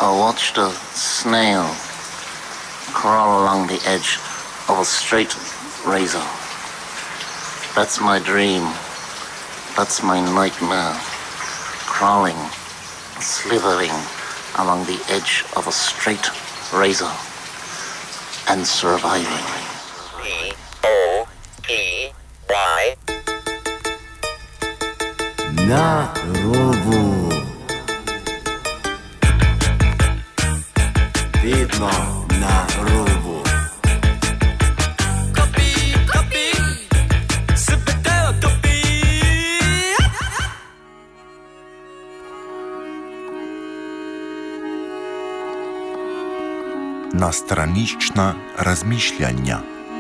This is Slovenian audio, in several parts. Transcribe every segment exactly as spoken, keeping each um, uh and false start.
I watched a snail crawl along the edge of a straight razor. That's my dream. That's my nightmare. Crawling, slithering along the edge of a straight razor and surviving. P O P Y Na robu. Vedno na robu. Kapi, kapi, sepeteo kapi. Na straniščna razmišljanja.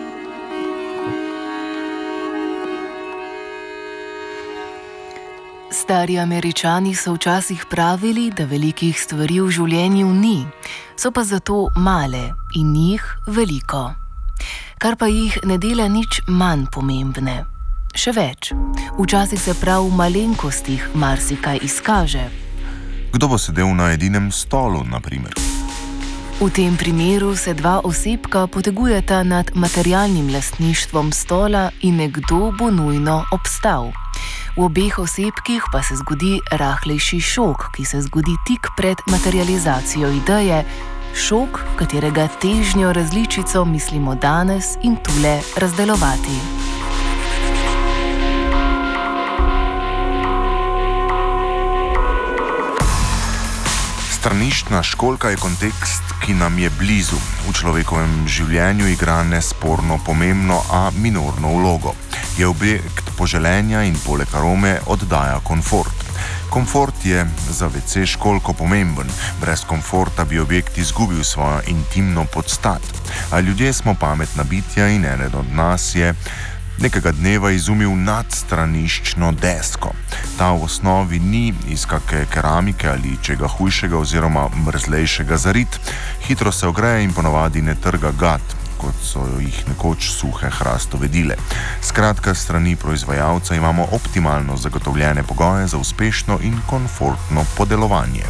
Stari Američani so včasih pravili, da velikih stvari v življenju ni, so pa zato male in njih veliko. Kar pa jih ne dela nič manj pomembne. Še več, včasih se prav v malenkostih marsikaj izkaže. Kdo bo sedel na edinem stolu, na primer? V tem primeru se dva osebka potegujeta nad materialnim lastništvom stola in nekdo bo nujno obstal. V obeh osebkih pa se zgodi rahlejši šok, ki se zgodi tik pred materializacijo ideje, šok, katerega težnjo različico mislimo danes in tule razdelovati. Straniščna školjka je kontekst, ki nam je blizu. V človekovem življenju igra nesporno pomembno, a minorno vlogo. Je objekt poželenja in poleg arome oddaja komfort. Komfort je za ve ce školjko pomemben. Brez komforta bi objekt izgubil svojo intimno podstat. A ljudje smo pametna bitja in eden od nas je nekega dneva izumil nadstraniščno desko. Ta v osnovi ni iz kake keramike ali čega hujšega oziroma mrzlejšega zarit. Hitro se ogreje in ponavadi ne trga gat, kot so jih nekoč suhe hrastovedile. Skratka, s strani proizvajalca imamo optimalno zagotovljene pogoje za uspešno in komfortno podelovanje.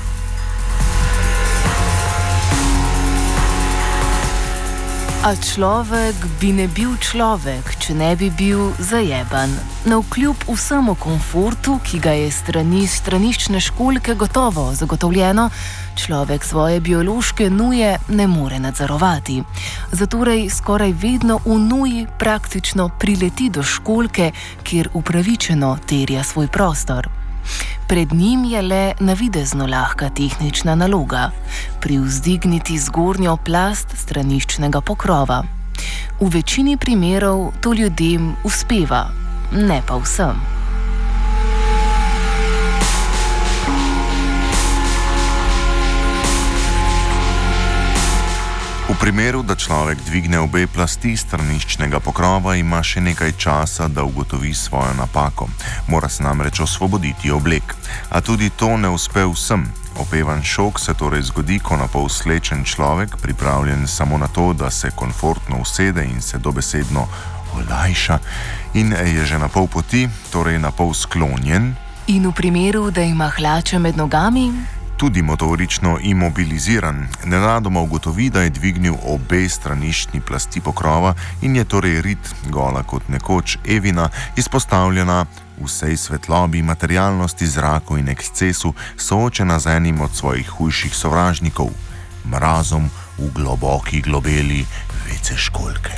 A človek bi ne bil človek, če ne bi bil zajeban. Navkljub vsemu komfortu, ki ga je strani straniščne školjke gotovo zagotovljeno, človek svoje biološke nuje ne more nadzorovati. Zatorej skoraj vedno v nuji praktično prileti do školjke, kjer upravičeno terja svoj prostor. Pred njim je le navidezno lahka tehnična naloga – privzdigniti zgornjo plast straniščnega pokrova. V večini primerov to ljudem uspeva, ne pa vsem. V primeru, da človek dvigne obe plasti straniščnega pokrova, ima še nekaj časa, da ugotovi svojo napako. Mora se namreč osvoboditi oblek. A tudi to ne uspe vsem. Opevan šok se torej zgodi, ko napol slečen človek, pripravljen samo na to, da se komfortno usede in se dobesedno olajša, in je že na pol poti, torej na pol sklonjen. In v primeru, da ima hlače med nogami, tudi motorično imobiliziran, nenadoma ugotovi, da je dvignil obe straniščni plasti pokrova in je torej rit, gola kot nekoč Evina, izpostavljena vsej svetlobi, materialnosti, zraku in ekscesu, soočena z enim od svojih hujših sovražnikov, mrazom v globoki globeli ve ce školjke.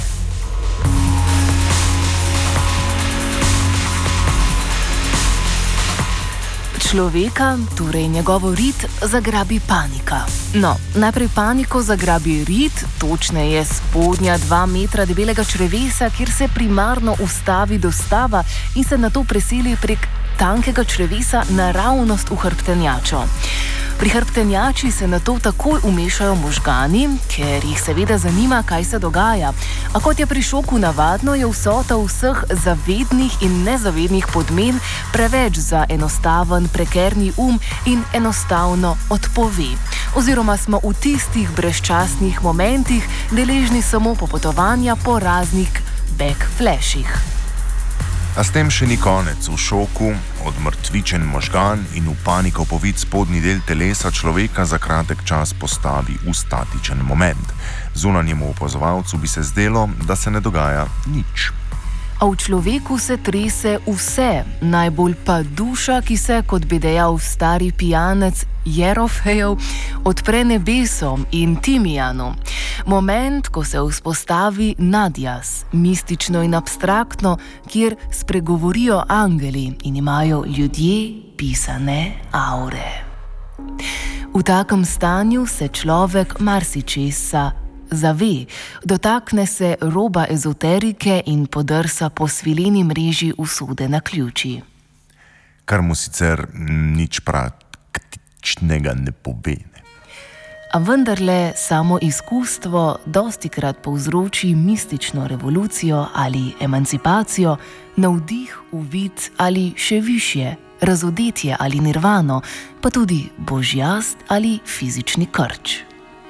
Človeka, torej njegovo rit, zagrabi panika. No, najprej paniko zagrabi rit, točneje spodnja dva metra debelega črevesa, kjer se primarno ustavi dostava in se nato preseli prek tankega črevesa naravnost v hrbtenjačo. Pri hrbtenjači se nato takoj umešajo možgani, ker jih seveda zanima, kaj se dogaja. A kot je pri šoku navadno, je vsota vseh zavednih in nezavednih podmen preveč za enostaven, prekerni um in enostavno odpove. Oziroma smo v tistih brezčasnih momentih deležni samo popotovanja po raznih backflashih. A s tem še ni konec. V šoku, odmrtvičen možgan in v paniko povit spodnji del telesa človeka za kratek čas postavi v statičen moment. Zunanjemu opazovalcu bi se zdelo, da se ne dogaja nič. A v človeku se trese vse, najbolj pa duša, ki se, kot bi dejal stari pijanec Jerofejev, odpre nebesom in Timijanu. Moment, ko se vzpostavi nadjaz, mistično in abstraktno, kjer spregovorijo angeli in imajo ljudje pisane aure. V takem stanju se človek marsičesa zave, dotakne se roba ezoterike in podrsa po svileni mreži usode na ključi. Kar mu sicer nič praktičnega ne pove. A vendarle samo izkustvo dostikrat povzroči mistično revolucijo ali emancipacijo, navdih, uvid ali še višje, razodetje ali nirvano, pa tudi božjast ali fizični krč.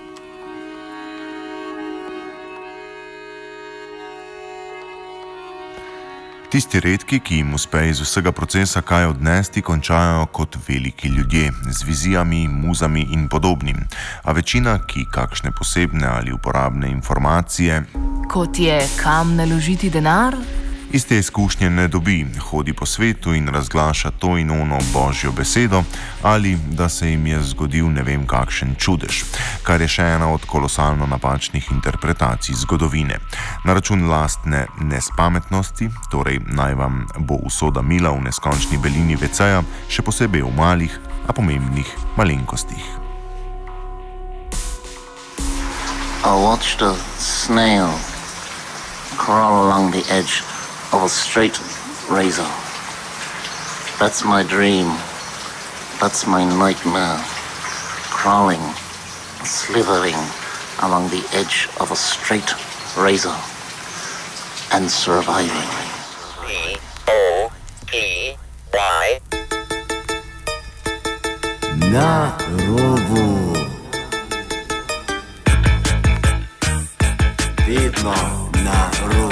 Tisti redki, ki jim uspe iz vsega procesa kaj odnesti, končajo kot veliki ljudje, z vizijami, muzami in podobnim. A večina, ki kakšne posebne ali uporabne informacije, kot je kam naložiti denar, iz te izkušnje ne dobi, hodi po svetu in razglaša to in ono božjo besedo, ali da se jim je zgodil ne vem kakšen čudež, kar je še ena od kolosalno napačnih interpretacij zgodovine. Na račun lastne nespametnosti, torej naj vam bo usoda mila v neskončni belini veceja, še posebej v malih, a pomembnih malenkostih. I watched a snail crawl along the edge of a straight razor. That's my dream. That's my nightmare. Crawling, slithering along the edge of a straight razor and surviving. P O P Y Na robu. Vedno na robu.